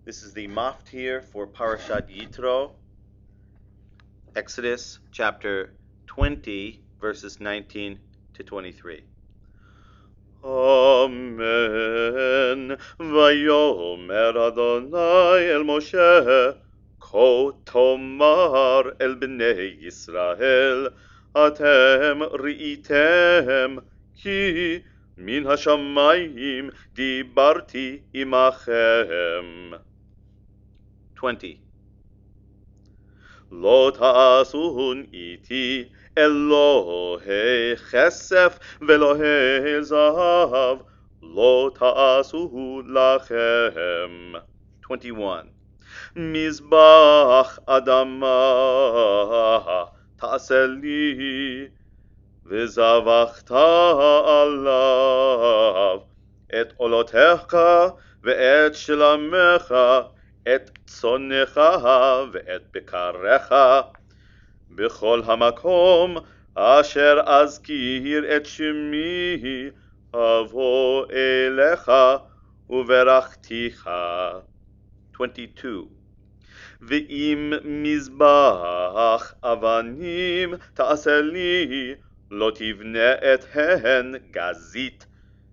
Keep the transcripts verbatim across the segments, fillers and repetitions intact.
This is the maftir for Parashat Yitro, Exodus chapter twenty, verses nineteen to twenty-three. Amen. Vayomer Adonai el Moshe, Ko tomar el bnei Yisrael, Atem ri'item, ki min hashamayim dibarti imachem. twenty. Lo ta'asun iti Elohei chesef ve'Elohei zahav, Lo ta'asuhu lachem. twenty-one. Mizbach adama ta'aseh li, V'zavachta alav et olotecha ve'et shelamecha, את צונך ואת בקריך בכל המקום אשר אזכיר את שמי אבוא אליך וברכתיך. twenty-two. ואם מזבח אבנים תעשה לי, לא תבנה את הן גזית,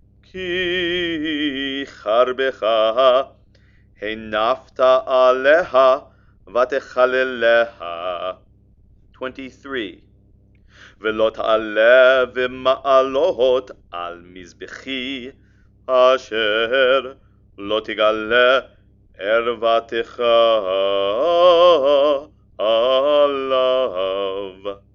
כי חרבך הנפת עליה ותחלליה. twenty-three. ולא תעלה במעלות על מזבחי, אשר לא תגלה ערוותך עליו.